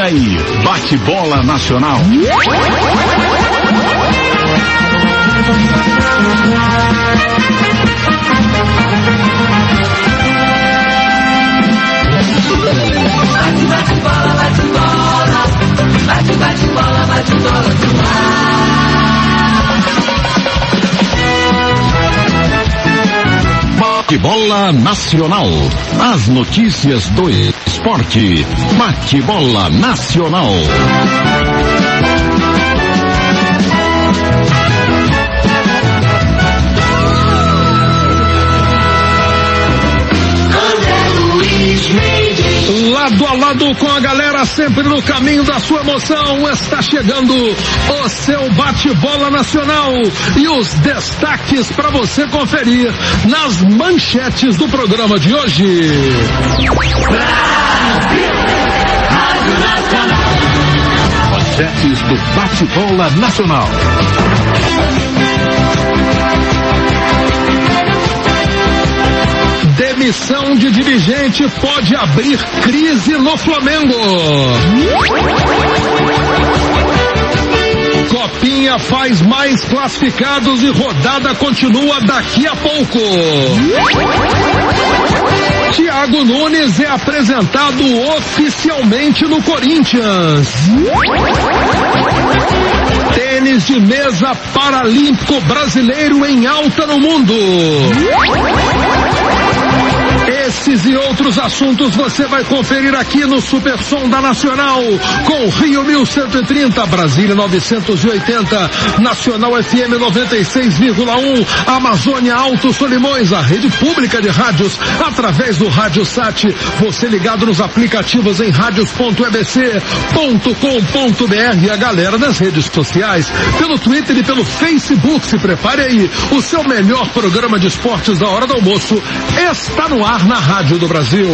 aí, Bate-Bola Nacional. Bate-Bola Nacional. As notícias do esporte. Bate-Bola Nacional. Lado a lado com a galera, sempre no caminho da sua emoção, está chegando o seu Bate-Bola Nacional e os destaques para você conferir nas manchetes do programa de hoje. Manchetes do Bate-Bola Nacional. Demissão de dirigente pode abrir crise no Flamengo. Copinha faz mais classificados e rodada continua daqui a pouco. Thiago Nunes é apresentado oficialmente no Corinthians. Tênis de mesa paralímpico brasileiro em alta no mundo. Esses e outros assuntos você vai conferir aqui no Super Som da Nacional, com Rio 1130, Brasília 980, Nacional FM 96,1, Amazônia Alto Solimões, a rede pública de rádios, através do Rádio Sat, você ligado nos aplicativos em radios.ebc.com.br, a galera das redes sociais, pelo Twitter e pelo Facebook. Se prepare aí, o seu melhor programa de esportes da hora do almoço está no ar na Rádio do Brasil.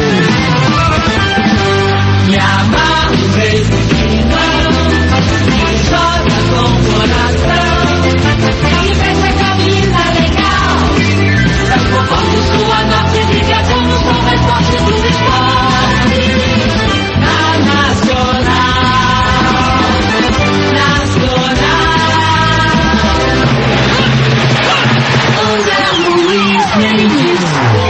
Me amarro mesmo que não, me joga com o coração, e veste a camisa legal, eu conforto sua nossa briga como sou mais forte do esporte, na Nacional, André Luiz Mendes.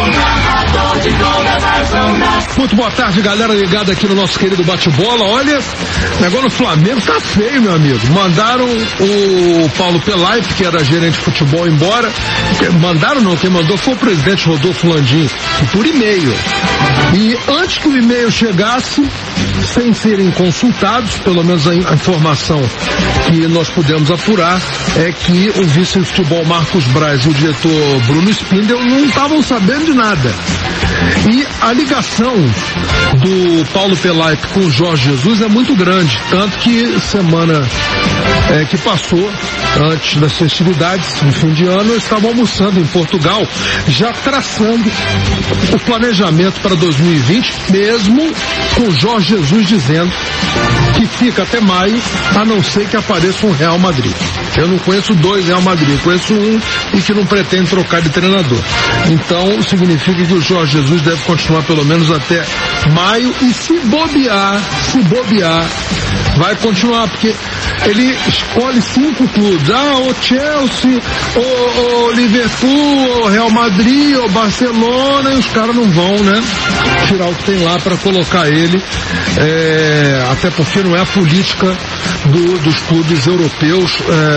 Muito boa tarde, galera ligada aqui no nosso querido bate-bola. Olha, o negócio no Flamengo tá feio, meu amigo. Mandaram o Paulo Pelaip, que era gerente de futebol, embora. Mandaram não, quem mandou foi o presidente Rodolfo Landim, por e-mail. E antes que o e-mail chegasse, sem serem consultados, pelo menos a informação que nós pudemos apurar é que o vice de futebol Marcos Braz e o diretor Bruno Spindel não estavam sabendo de nada. E a ligação do Paulo Pelaip com o Jorge Jesus é muito grande, tanto que semana que passou, antes das festividades, no fim de ano, eu estava almoçando em Portugal, já traçando o planejamento para 2020, mesmo com o Jorge Jesus dizendo que fica até maio, a não ser que apareça um Real Madrid. Eu não conheço dois Real Madrid, conheço um e que não pretende trocar de treinador. Então, significa que o Jorge Jesus deve continuar pelo menos até maio e se bobear, vai continuar, porque ele escolhe 5 clubes. O Chelsea, o Liverpool, o Real Madrid, o Barcelona, e os caras não vão, né, tirar o que tem lá para colocar ele, até porque não é a política dos clubes europeus,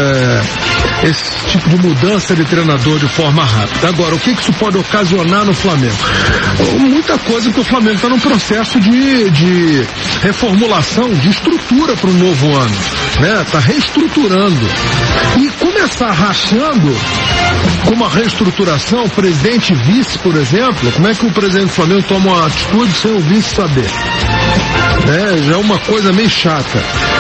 esse tipo de mudança de treinador de forma rápida. Agora, o que isso pode ocasionar no Flamengo? Muita coisa, que o Flamengo está num processo de reformulação, de estrutura para o novo ano, né? Está reestruturando. E começar rachando com uma reestruturação, presidente e vice, por exemplo, como é que o presidente do Flamengo toma uma atitude sem o vice saber? Já é uma coisa meio chata.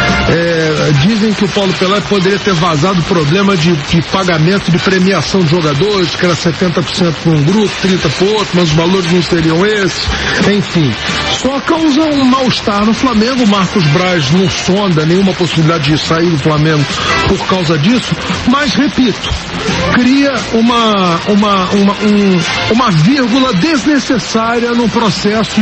Dizem que o Paulo Pelaip poderia ter vazado o problema de pagamento de premiação de jogadores, que era 70% para um grupo, 30% para outro, mas os valores não seriam esses. Enfim, só causa um mal-estar no Flamengo. O Marcos Braz não sonda nenhuma possibilidade de sair do Flamengo por causa disso, mas repito, cria uma vírgula desnecessária no processo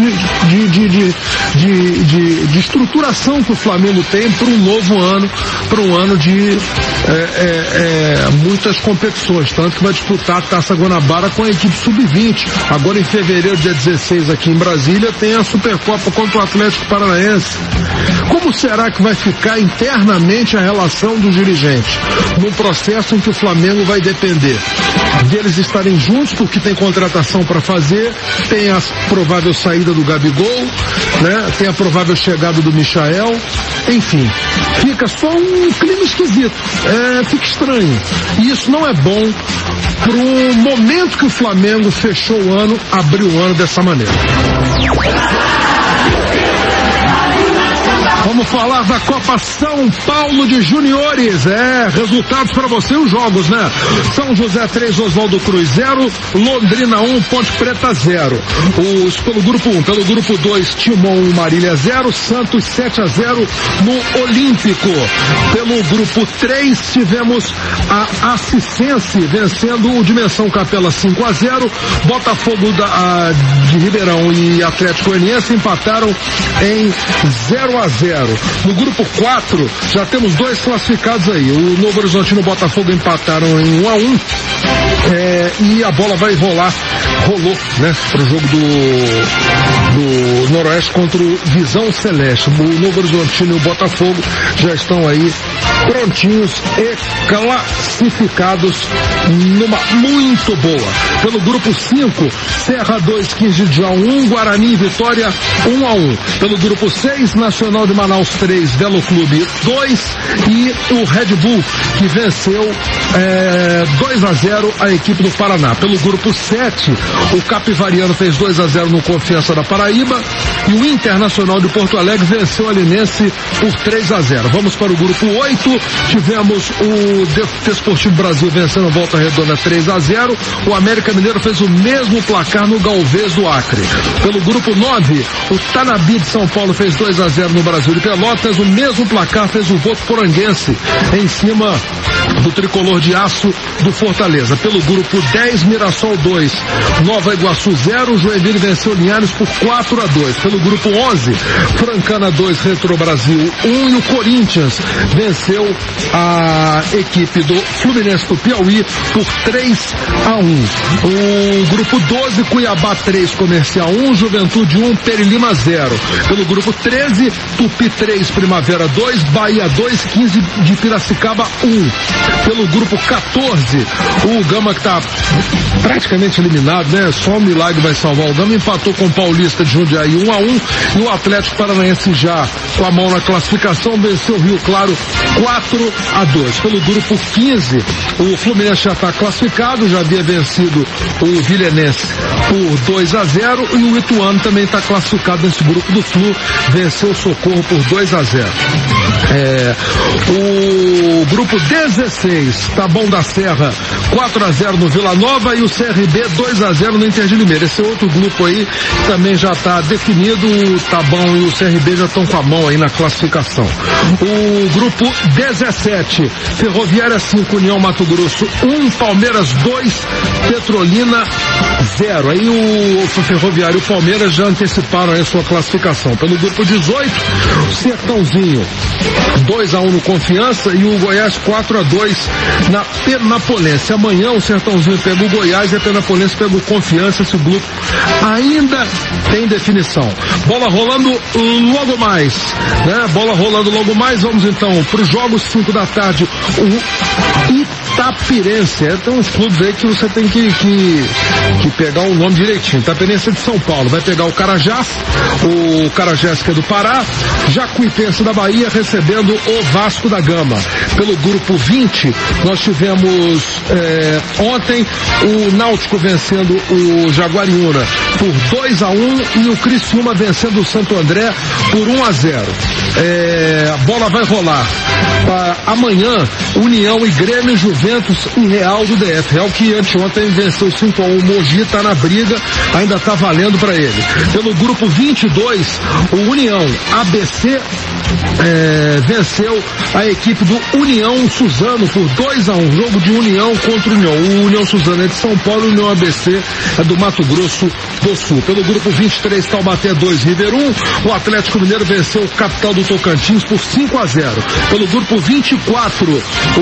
de estruturação que o Flamengo tem para um novo ano, para um ano de muitas competições, tanto que vai disputar a Taça Guanabara com a equipe sub-20. Agora em fevereiro, dia 16, aqui em Brasília, tem a Supercopa contra o Atlético Paranaense. Como será que vai ficar internamente a relação dos dirigentes num processo em que o Flamengo vai depender deles estarem juntos, porque tem contratação para fazer, tem a provável saída do Gabigol, né? Tem a provável chegada do Michael, enfim, fica só um clima esquisito, fica estranho, e isso não é bom pro momento que o Flamengo fechou o ano, abriu o ano dessa maneira. Vamos falar da Copa São Paulo de Juniores. Resultados para você, os jogos, né? São José 3, Oswaldo Cruz 0, Londrina 1, Ponte Preta 0. Pelo grupo 1, pelo grupo 2, Timon 1, Marília 0, Santos 7-0 no Olímpico. Pelo grupo 3, tivemos a Ascicense vencendo o Dimensão Capela 5-0, Botafogo de Ribeirão e Atlético Goianiense empataram em 0-0. No grupo 4, já temos 2 classificados aí. O Novo Horizontino e o Botafogo empataram em 1-1. E a bola vai rolou, né, pro jogo do Noroeste contra o Visão Celeste. O Novo Horizontino e o Botafogo já estão aí prontinhos e classificados numa muito boa. Pelo grupo 5, Serra 2, 15 de João 1, Guarani e Vitória 1-1. Pelo grupo 6, Nacional de Manaus 3, Belo Clube 2 e o Red Bull, que venceu 2-0 a equipe do Paraná. Pelo grupo 7, o Capivariano fez 2-0 no Confiança da Paraíba e o Internacional de Porto Alegre venceu a Linense por 3-0. Vamos para o grupo 8, tivemos o Desportivo Brasil vencendo a Volta Redonda 3-0, o América Mineiro fez o mesmo placar no Galvez do Acre. Pelo grupo 9, o Tanabi de São Paulo fez 2-0 no Brasil de Pelotas, o mesmo placar fez o Votuporanguense em cima do Tricolor de Aço do Fortaleza. Pelo grupo 10, Mirassol 2, Nova Iguaçu 0, Joinville venceu Linhares por 4-2. Pelo grupo 11, Francana 2, Retro Brasil 1 e o Corinthians venceu a equipe do Fluminense do Piauí por 3-1. O grupo 12, Cuiabá 3, Comercial 1, Juventude 1, Perilima 0. Pelo grupo 13, Tupi 3, Primavera 2, Bahia 2, 15 de Piracicaba 1. Pelo grupo 14, o Gama, que está praticamente eliminado, né? Só um milagre vai salvar o Gama, empatou com o Paulista de Jundiaí 1-1 e o Atlético Paranaense já com a mão na classificação venceu o Rio Claro 4-2. Pelo grupo 15, o Fluminense já está classificado, já havia vencido o Vilenense por 2-0 e o Ituano também está classificado nesse grupo do Flu, venceu o Socorro por 2-0. O grupo 16, Taboão da Serra 4-0 no Vila Nova e o CRB 2-0 no Inter de Limeira. Esse outro grupo aí também já está definido, o Taboão e o CRB já estão com a mão aí na classificação. O grupo 17, Ferroviária 5, União Mato Grosso 1, Palmeiras 2, Petrolina 0. Aí o Ferroviário e o Palmeiras já anteciparam aí a sua classificação. Pelo grupo 18, Sertãozinho 2-1 no Confiança e o Goiás 4-2 na Penapolense. Amanhã o Sertãozinho pega o Goiás e a Penapolense pega o Confiança. Esse grupo ainda tem definição. Bola rolando logo mais, né? Bola rolando logo mais. Vamos então para os jogos 5 da tarde. O Itapirense. Tem uns clubes aí que você tem que pegar o nome direitinho. Itapirense de São Paulo vai pegar o Carajás que é do Pará. Jacuipense da Bahia recebendo o Vasco da Gama. Pelo grupo 20, nós tivemos ontem o Náutico vencendo o Jaguariúna por 2-1 e o Criciúma vencendo o Santo André por 1-0. A bola vai rolar para amanhã, União e Grêmio, Juventus e Real do DF. Real que anteontem venceu 5-1 Mogi, tá na briga, ainda tá valendo para ele. Pelo grupo 22, o União ABC venceu a equipe do União Suzano por 2-1, jogo de União contra União. O União Suzano é de São Paulo, o União ABC é do Mato Grosso do Sul. Pelo grupo 23, Taubaté 2, River 1, o Atlético Mineiro venceu o capital do Tocantins por 5-0. Pelo grupo 24,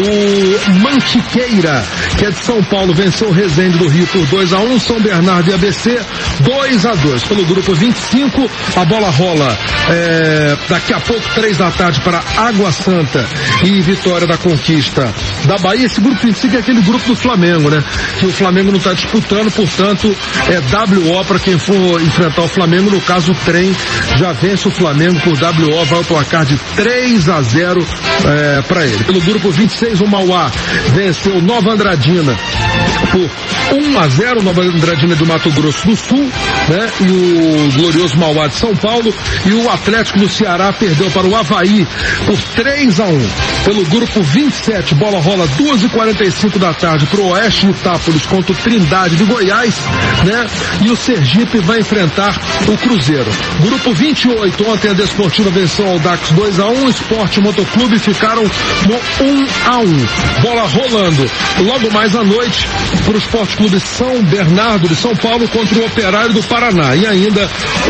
o Mantiqueira, que é de São Paulo, venceu o Resende do Rio por 2-1, São Bernardo e ABC 2-2. Pelo grupo 25, a bola rola daqui a pouco, 3 da tarde, para Água Santa e Vitória da Conquista da Bahia. Esse grupo 25 é aquele grupo do Flamengo, né? Que o Flamengo não está disputando, portanto, é WO para quem for enfrentar o Flamengo. No caso, o trem já vence o Flamengo por WO, vai ao placar de 3-0 para ele. Pelo grupo 26, o Mauá venceu Nova Andradina por 1-0, Nova Andradina do Mato Grosso do Sul, né? E o glorioso Mauá de São Paulo. E o Atlético do Ceará perdeu para o Avaí por 3-1. Pelo grupo 27, bola rola 2h45 da tarde para o Oeste de Itápolis contra o Trindade de Goiás, né? E o Sergipe vai enfrentar o Cruzeiro. Grupo 28, ontem a Desportiva venceu o Audax 2-1, Sport e Motoclube ficaram no 1-1. Bola rolando logo mais à noite para o Esporte Clube São Bernardo de São Paulo contra o Operário do Paraná. E ainda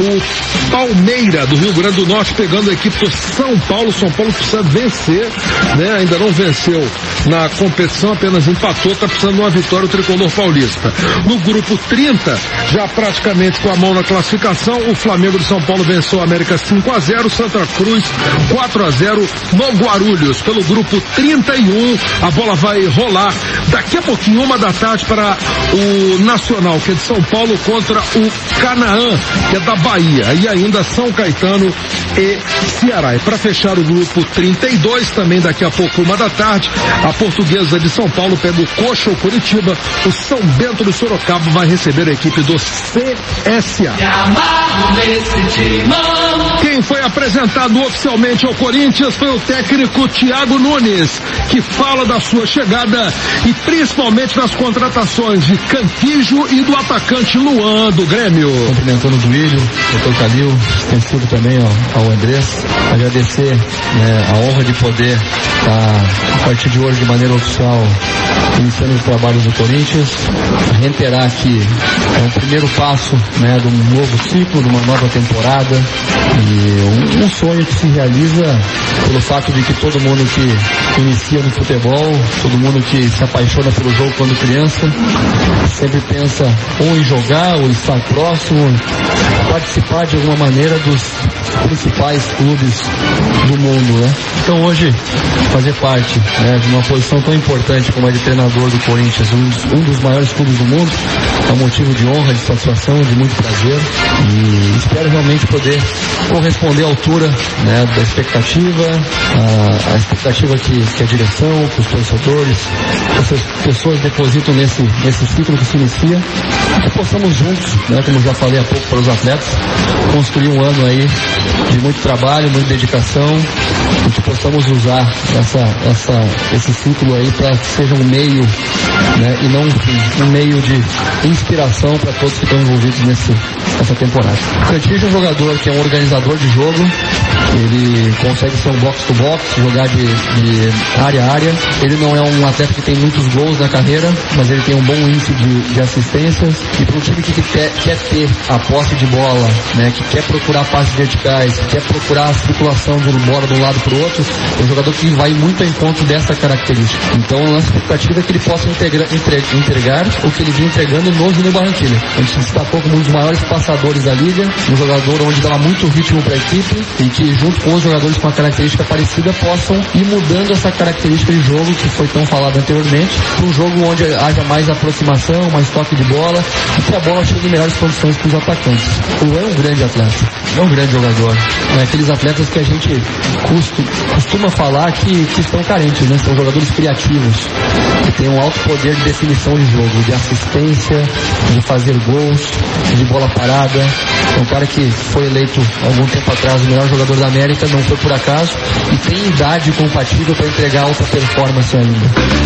o Palmeira do Rio Grande do Norte pegando a equipe do São Paulo. São Paulo precisa vencer, né? Ainda não venceu na competição, apenas empatou, está precisando de uma vitória o tricolor paulista. No grupo 30, já praticamente com a mão na classificação, o Flamengo de São Paulo venceu a América 5-0, Santa Cruz 4-0 no Guarulhos. Pelo grupo 31, a bola vai rolar daqui a pouquinho, 1 da tarde, para o Nacional, que é de São Paulo, contra o Canaã, que é da Bahia. E ainda São Caetano e Ceará. E para fechar o grupo 32, também daqui a pouco, 1 da tarde, a Portuguesa de São Paulo pega o Coxa ou Curitiba. O São Bento do Sorocaba vai receber a equipe do CSA. Quem foi apresentado oficialmente ao Corinthians foi o técnico Thiago Nunes, que fala da sua chegada e principalmente das contratações de Cantígio e do atacante Luan do Grêmio. Cumprimentando o Duílio, o Dr. Calil, extensivo também ao Andrés, agradecer a honra de poder estar a partir de hoje de maneira oficial iniciando os trabalhos do Corinthians, reiterar que é um primeiro passo, né, de um novo ciclo, de uma nova temporada, e um sonho que se realiza pelo fato de que todo mundo que inicia no futebol, todo mundo que se apaixona pelo jogo quando criança, sempre pensa ou em jogar, ou estar próximo, participar de alguma maneira dos principais clubes do mundo, né? Então hoje, fazer parte, né, de uma posição tão importante como a de treinador do Corinthians, um dos maiores clubes do mundo, é um motivo de honra, de satisfação, de muito prazer, e espero realmente poder corresponder à altura, né, da expectativa, a expectativa que a direção, que os torcedores, que essas pessoas depositam nesse ciclo que se inicia, que possamos juntos, né, como já falei há pouco para os atletas, construir um ano aí de muito trabalho, muita dedicação, e que possamos usar esse ciclo aí para que seja um meio, né, e não um meio de inspiração para todos que estão envolvidos nessa temporada. O Cantígio é um jogador que é um organizador de jogo, ele consegue ser um box-to-box, jogar de área a área. Ele não é um atleta que tem muitos gols na carreira, mas ele tem um bom índice de assistências, e para um time que quer ter a posse de bola, né, que quer procurar passes verticais, que quer procurar a circulação de bola de um lado para o outro, é um jogador que vai muito ao encontro dessa característica. Então a nossa expectativa é que ele possa entregar o que ele vinha entregando no Júnior Barranquilla. A gente se destacou como um dos maiores passadores da liga, um jogador onde dava muito ritmo para a equipe, e que junto com os jogadores com uma característica parecida possam ir mudando essa característica de jogo que foi tão falado anteriormente, para um jogo onde haja mais aproximação, mais toque de bola, e que a bola chegue em melhores condições para os atacantes. O Luan é um grande atleta, é um grande jogador. É aqueles atletas que a gente costuma falar que estão carentes, né? São jogadores criativos, que têm um alto poder de definição de jogo, de assistência, de fazer gols, de bola parada, É um cara que foi eleito algum tempo atrás o melhor jogador da América, não foi por acaso, e tem idade compatível para entregar alta performance ainda.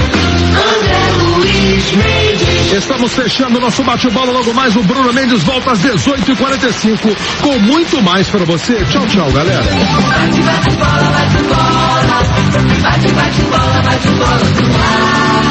Estamos fechando nosso bate-bola. Logo mais o Bruno Mendes volta às 18h45 com muito mais para você. Tchau, tchau, galera. Bate bola no ar.